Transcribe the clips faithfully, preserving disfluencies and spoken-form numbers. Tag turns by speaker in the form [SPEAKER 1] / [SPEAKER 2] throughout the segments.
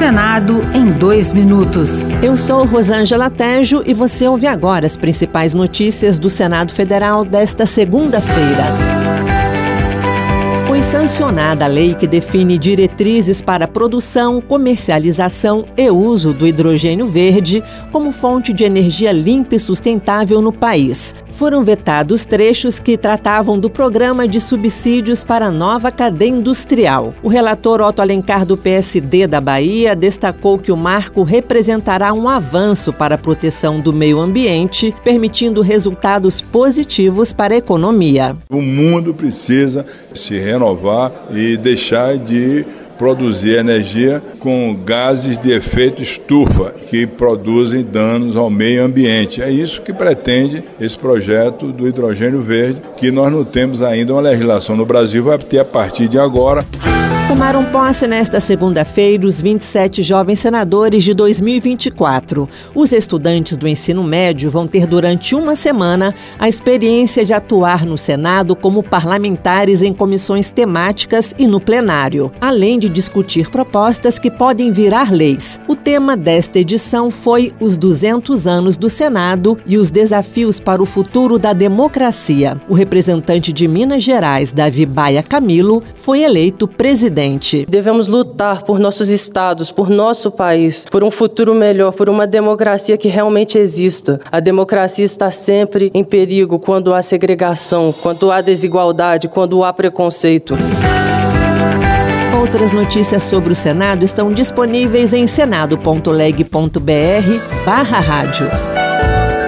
[SPEAKER 1] Senado em dois minutos.
[SPEAKER 2] Eu sou Rosângela Tejo e você ouve agora as principais notícias do Senado Federal desta segunda-feira. Foi sancionada a lei que define diretrizes para a produção, comercialização e uso do hidrogênio verde como fonte de energia limpa e sustentável no país. Foram vetados trechos que tratavam do programa de subsídios para a nova cadeia industrial. O relator Otto Alencar, do P S D da Bahia, destacou que o marco representará um avanço para a proteção do meio ambiente, permitindo resultados positivos para a economia.
[SPEAKER 3] O mundo precisa se renovar e deixar de produzir energia com gases de efeito estufa, que produzem danos ao meio ambiente. É isso que pretende esse projeto do hidrogênio verde, que nós não temos ainda uma legislação no Brasil, vai ter a partir de agora.
[SPEAKER 2] Tomaram posse nesta segunda-feira os vinte e sete jovens senadores de dois mil e vinte e quatro. Os estudantes do ensino médio vão ter durante uma semana a experiência de atuar no Senado como parlamentares em comissões temáticas e no plenário, além de discutir propostas que podem virar leis. O tema desta edição foi os duzentos anos do Senado e os desafios para o futuro da democracia. O representante de Minas Gerais, Davi Baia Camilo, foi eleito presidente.
[SPEAKER 4] Devemos lutar por nossos estados, por nosso país, por um futuro melhor, por uma democracia que realmente exista. A democracia está sempre em perigo quando há segregação, quando há desigualdade, quando há preconceito.
[SPEAKER 2] Outras notícias sobre o Senado estão disponíveis em senado ponto leg ponto br barra rádio.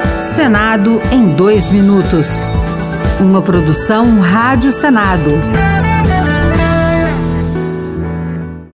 [SPEAKER 1] Senado em dois minutos. Uma produção Rádio Senado.